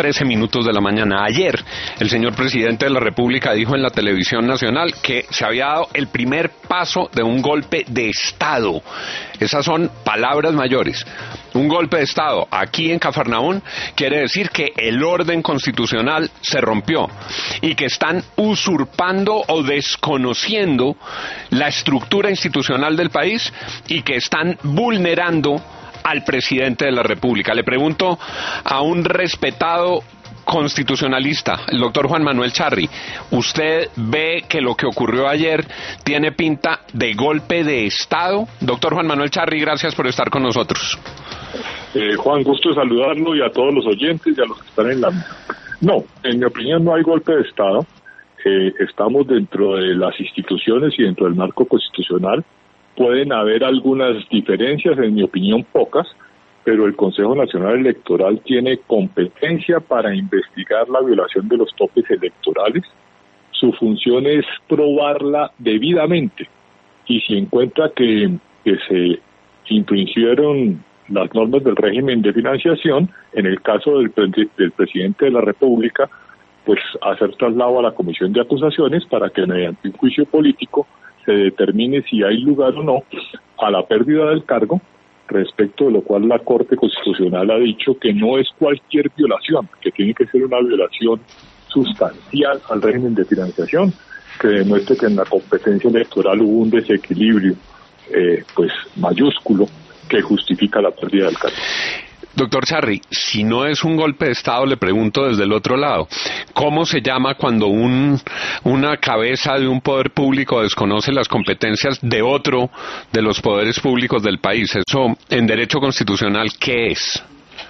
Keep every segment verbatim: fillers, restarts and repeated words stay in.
trece minutos de la mañana. Ayer, el señor presidente de la República dijo en la televisión nacional que se había dado el primer paso de un golpe de Estado. Esas son palabras mayores. Un golpe de Estado aquí en Cafarnaún quiere decir que el orden constitucional se rompió y que están usurpando o desconociendo la estructura institucional del país y que están vulnerando al presidente de la República. Le pregunto a un respetado constitucionalista, el doctor Juan Manuel Charri, ¿usted ve que lo que ocurrió ayer tiene pinta de golpe de Estado? Doctor Juan Manuel Charri, gracias por estar con nosotros. Eh, Juan, gusto de saludarlo y a todos los oyentes y a los que están en la mesa. No, en mi opinión no hay golpe de Estado. Eh, estamos dentro de las instituciones y dentro del marco constitucional. Pueden haber algunas diferencias, en mi opinión pocas, pero el Consejo Nacional Electoral tiene competencia para investigar la violación de los topes electorales. Su función es probarla debidamente y si encuentra que, que se infringieron las normas del régimen de financiación, en el caso del, del presidente de la República, pues hacer traslado a la Comisión de Acusaciones para que mediante un juicio político se determine si hay lugar o no a la pérdida del cargo, respecto de lo cual la Corte Constitucional ha dicho que no es cualquier violación, que tiene que ser una violación sustancial al régimen de financiación, que demuestre que en la competencia electoral hubo un desequilibrio eh, pues mayúsculo que justifica la pérdida del cargo. Doctor Charri, si no es un golpe de Estado, le pregunto desde el otro lado, ¿cómo se llama cuando un una cabeza de un poder público desconoce las competencias de otro de los poderes públicos del país? Eso, en derecho constitucional, ¿qué es?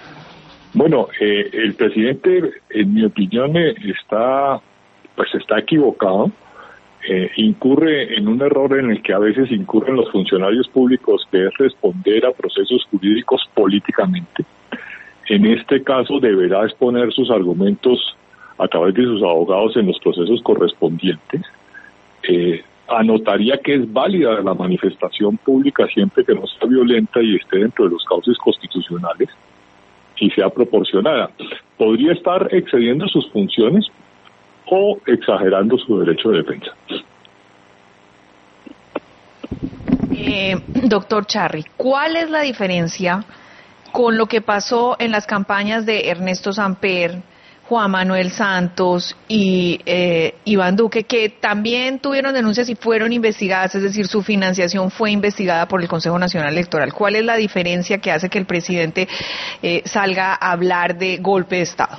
Bueno, eh, el presidente, en mi opinión, eh, está, pues está equivocado. Eh, incurre en un error en el que a veces incurren los funcionarios públicos, que es responder a procesos jurídicos políticamente. En este caso deberá exponer sus argumentos a través de sus abogados en los procesos correspondientes. Eh, anotaría que es válida la manifestación pública siempre que no sea violenta y esté dentro de los cauces constitucionales y sea proporcionada. Podría estar excediendo sus funciones o exagerando su derecho de defensa. Eh, doctor Charri, ¿cuál es la diferencia con lo que pasó en las campañas de Ernesto Samper, Juan Manuel Santos y eh, Iván Duque, que también tuvieron denuncias y fueron investigadas, es decir, su financiación fue investigada por el Consejo Nacional Electoral? ¿Cuál es la diferencia que hace que el presidente eh, salga a hablar de golpe de Estado?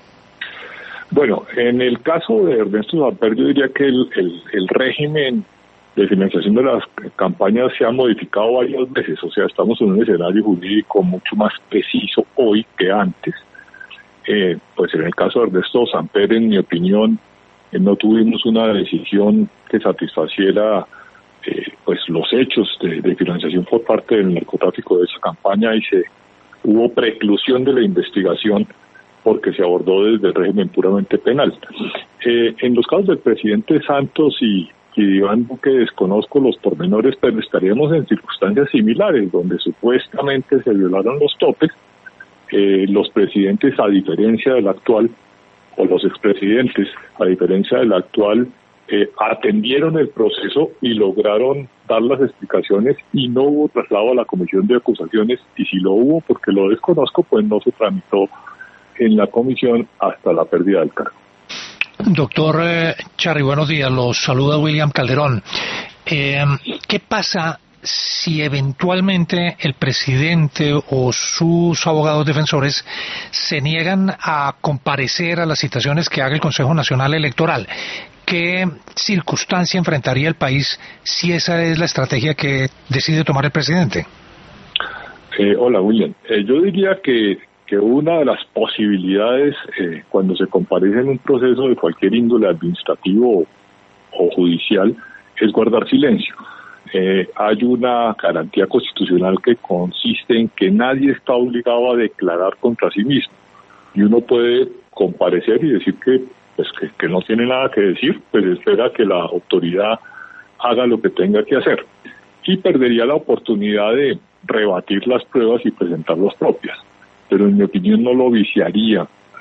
Bueno, en el caso de Ernesto Samper, yo diría que el, el, el régimen de financiación de las campañas se ha modificado varias veces, o sea, estamos en un escenario jurídico mucho más preciso hoy que antes. Eh, pues en el caso de Ernesto Samper, en mi opinión, eh, no tuvimos una decisión que satisfaciera eh, pues los hechos de, de financiación por parte del narcotráfico de esa campaña y se hubo preclusión de la investigación porque se abordó desde el régimen puramente penal. Eh, en los casos del presidente Santos y, y Iván Duque desconozco los pormenores, pero estaríamos en circunstancias similares, donde supuestamente se violaron los topes. Eh, los presidentes, a diferencia del actual, o los expresidentes, a diferencia del actual, eh, atendieron el proceso y lograron dar las explicaciones y no hubo traslado a la Comisión de Acusaciones, y si lo hubo, porque lo desconozco, pues no se tramitó en la comisión hasta la pérdida del cargo. Doctor eh, Charri, buenos días, los saluda William Calderón. Eh, ¿Qué pasa si eventualmente el presidente o sus abogados defensores se niegan a comparecer a las citaciones que haga el Consejo Nacional Electoral? ¿Qué circunstancia enfrentaría el país si esa es la estrategia que decide tomar el presidente? Eh, hola, William. Eh, yo diría que que una de las posibilidades eh, cuando se comparece en un proceso de cualquier índole administrativo o, o judicial es guardar silencio. Eh, hay una garantía constitucional que consiste en que nadie está obligado a declarar contra sí mismo y uno puede comparecer y decir que, pues, que, que no tiene nada que decir, pues espera que la autoridad haga lo que tenga que hacer y perdería la oportunidad de rebatir las pruebas y presentar las propias. Pero en mi opinión no lo viciaría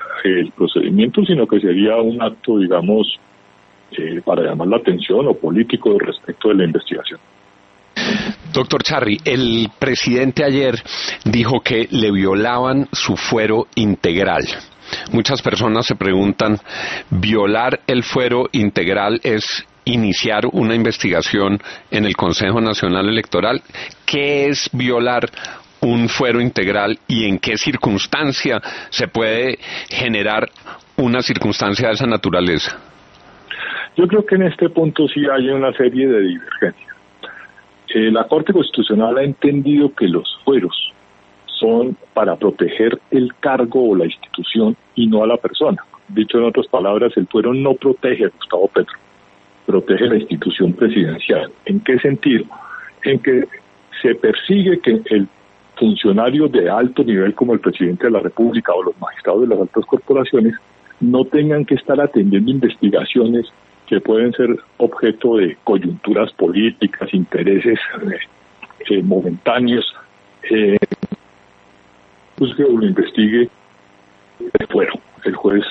el procedimiento, sino que sería un acto, digamos, eh, para llamar la atención o político respecto de la investigación. Doctor Charri, el presidente ayer dijo que le violaban su fuero integral. Muchas personas se preguntan, ¿violar el fuero integral es iniciar una investigación en el Consejo Nacional Electoral? ¿Qué es violar un fuero integral y en qué circunstancia se puede generar una circunstancia de esa naturaleza? Yo creo que en este punto sí hay una serie de divergencias. Eh, la Corte Constitucional ha entendido que los fueros son para proteger el cargo o la institución y no a la persona. Dicho en otras palabras, el fuero no protege a Gustavo Petro, protege la institución presidencial. ¿En qué sentido? En que se persigue que el funcionario de alto nivel como el presidente de la República o los magistrados de las altas corporaciones no tengan que estar atendiendo investigaciones que pueden ser objeto de coyunturas políticas, intereses eh, eh, momentáneos, eh, pues que lo investigue el fuero, el juez.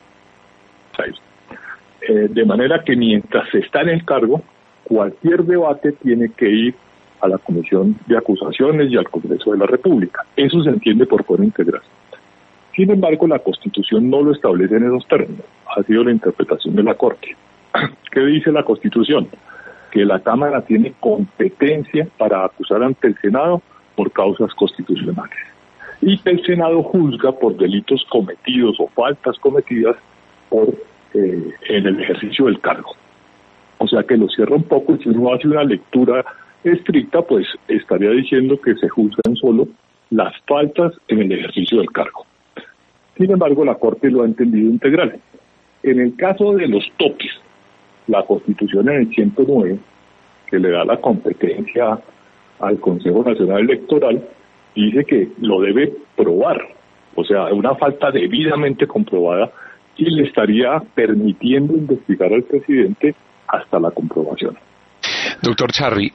Eh, de manera que mientras se está en el cargo, cualquier debate tiene que ir a la Comisión de Acusaciones y al Congreso de la República. Eso se entiende por fuero integral. Sin embargo, la Constitución no lo establece en esos términos. Ha sido la interpretación de la Corte. ¿Qué dice la Constitución? Que la Cámara tiene competencia para acusar ante el Senado por causas constitucionales y que el Senado juzga por delitos cometidos o faltas cometidas por eh, en el ejercicio del cargo. O sea que lo cierra un poco, y si uno hace una lectura estricta, pues estaría diciendo que se juzgan solo las faltas en el ejercicio del cargo. Sin embargo, la Corte lo ha entendido integral. En el caso de los topes, la Constitución en el ciento nueve, que le da la competencia al Consejo Nacional Electoral, dice que lo debe probar, o sea, una falta debidamente comprobada, y le estaría permitiendo investigar al presidente hasta la comprobación. Doctor Charri,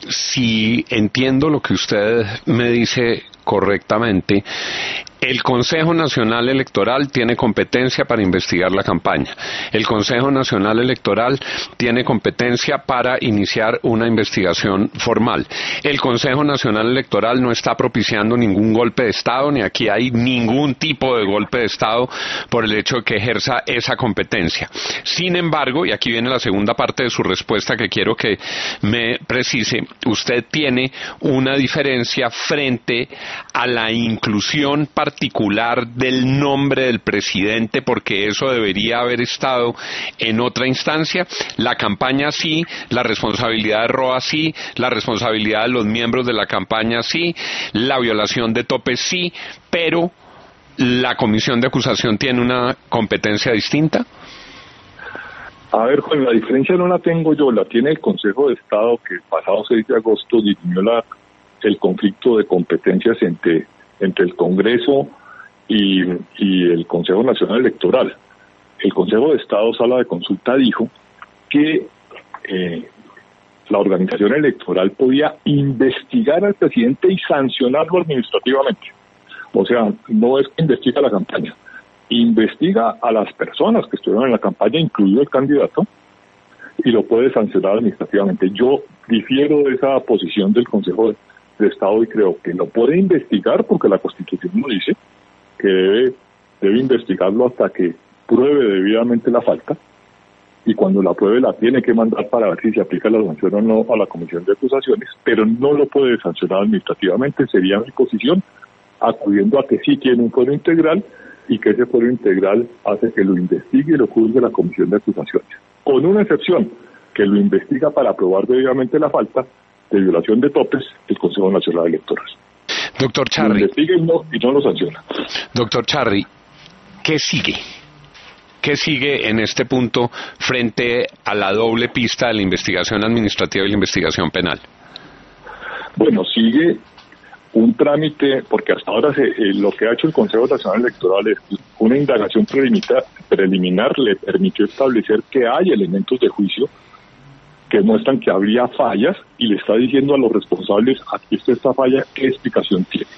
si entiendo lo que usted me dice correctamente, el Consejo Nacional Electoral tiene competencia para investigar la campaña. El Consejo Nacional Electoral tiene competencia para iniciar una investigación formal. El Consejo Nacional Electoral no está propiciando ningún golpe de Estado, ni aquí hay ningún tipo de golpe de Estado por el hecho de que ejerza esa competencia. Sin embargo, y aquí viene la segunda parte de su respuesta que quiero que me precise, usted tiene una diferencia frente a la inclusión particular particular del nombre del presidente, porque eso debería haber estado en otra instancia. La campaña sí, la responsabilidad de Roa sí, la responsabilidad de los miembros de la campaña sí, la violación de topes sí, pero la comisión de acusación tiene una competencia distinta. A ver, Juan, la diferencia no la tengo yo, la tiene el Consejo de Estado, que el pasado seis de agosto dirimió la, el conflicto de competencias entre entre el Congreso y, y el Consejo Nacional Electoral. El Consejo de Estado, Sala de Consulta, dijo que eh, la organización electoral podía investigar al presidente y sancionarlo administrativamente. O sea, no es que investiga la campaña, investiga a las personas que estuvieron en la campaña, incluido el candidato, y lo puede sancionar administrativamente. Yo difiero de esa posición del Consejo de de Estado y creo que lo puede investigar porque la Constitución lo dice, que debe, debe investigarlo hasta que pruebe debidamente la falta, y cuando la pruebe la tiene que mandar para ver si se aplica la sanción o no a la Comisión de Acusaciones, pero no lo puede sancionar administrativamente. Sería mi posición, acudiendo a que sí tiene un fuero integral y que ese fuero integral hace que lo investigue y lo juzgue la Comisión de Acusaciones, con una excepción, que lo investiga para probar debidamente la falta de violación de topes el Consejo Nacional Electoral. Doctor Charri. Lo investiga y no, y no lo sanciona. Doctor Charri, ¿qué sigue? ¿Qué sigue en este punto frente a la doble pista de la investigación administrativa y la investigación penal? Bueno, sigue un trámite, porque hasta ahora se, eh, lo que ha hecho el Consejo Nacional Electoral es una indagación preliminar, preliminar le permitió establecer que hay elementos de juicio que muestran que habría fallas, y le está diciendo a los responsables, aquí está esta falla, ¿qué explicación tiene?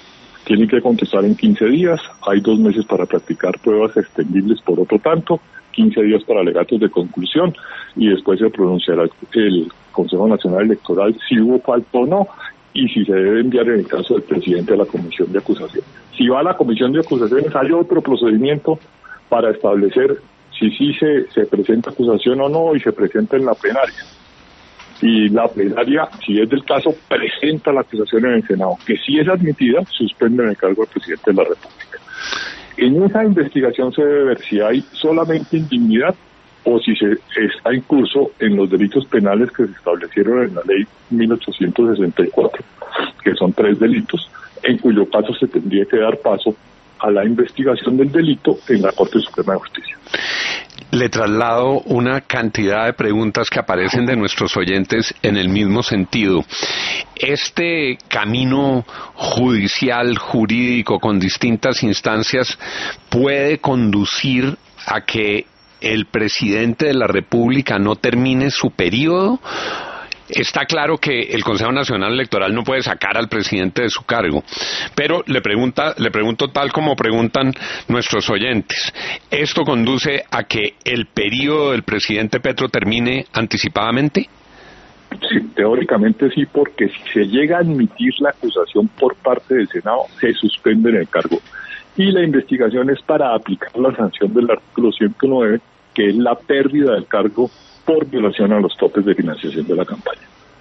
Tienen que contestar en quince días, hay dos meses para practicar pruebas extendibles por otro tanto, quince días para alegatos de conclusión, y después se pronunciará el Consejo Nacional Electoral si hubo falta o no, y si se debe enviar en el caso del presidente a la Comisión de Acusación. Si va a la Comisión de Acusaciones, hay otro procedimiento para establecer si sí se, se presenta acusación o no, y se presenta en la plenaria. Y la plenaria, si es del caso, presenta la acusación en el Senado, que si es admitida, suspenden el cargo del presidente de la República. En esa investigación se debe ver si hay solamente indignidad o si se está en curso en los delitos penales que se establecieron en la ley mil ochocientos sesenta y cuatro, que son tres delitos, en cuyo caso se tendría que dar paso a la investigación del delito en la Corte Suprema de Justicia. Le traslado una cantidad de preguntas que aparecen de nuestros oyentes en el mismo sentido. Este camino judicial, jurídico, con distintas instancias, puede conducir a que el presidente de la República no termine su periodo. Está claro que el Consejo Nacional Electoral no puede sacar al presidente de su cargo, pero le pregunta, le pregunto tal como preguntan nuestros oyentes. ¿Esto conduce a que el periodo del presidente Petro termine anticipadamente? Sí, teóricamente sí, porque si se llega a admitir la acusación por parte del Senado, se suspende en el cargo. Y la investigación es para aplicar la sanción del artículo ciento nueve, que es la pérdida del cargo por violación a los topes de financiación de la campaña.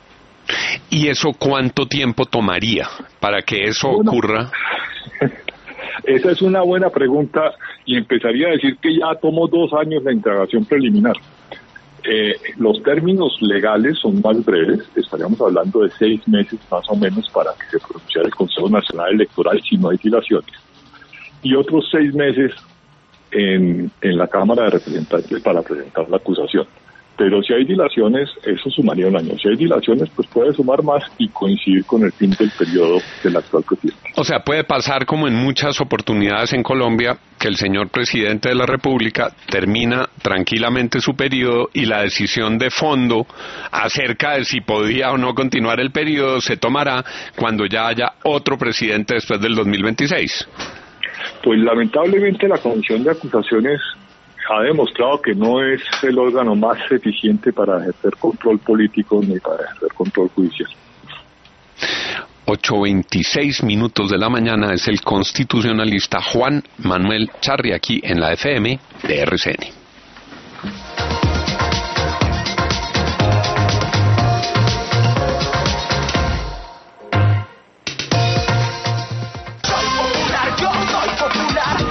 ¿Y eso cuánto tiempo tomaría para que eso bueno, ocurra? Esa es una buena pregunta, y empezaría a decir que ya tomó dos años la indagación preliminar. Eh, los términos legales son más breves, estaríamos hablando de seis meses más o menos para que se pronunciara el Consejo Nacional Electoral si no hay dilaciones, y otros seis meses en, en la Cámara de Representantes para presentar la acusación. Pero si hay dilaciones, eso sumaría un año. Si hay dilaciones, pues puede sumar más y coincidir con el fin del periodo del actual presidente. O sea, puede pasar como en muchas oportunidades en Colombia, que el señor presidente de la República termina tranquilamente su periodo y la decisión de fondo acerca de si podía o no continuar el periodo se tomará cuando ya haya otro presidente después del dos mil veintiséis. Pues lamentablemente la Comisión de Acusaciones ha demostrado que no es el órgano más eficiente para ejercer control político ni para ejercer control judicial. ocho veintiséis minutos de la mañana es el constitucionalista Juan Manuel Charri aquí en la F M de R C N.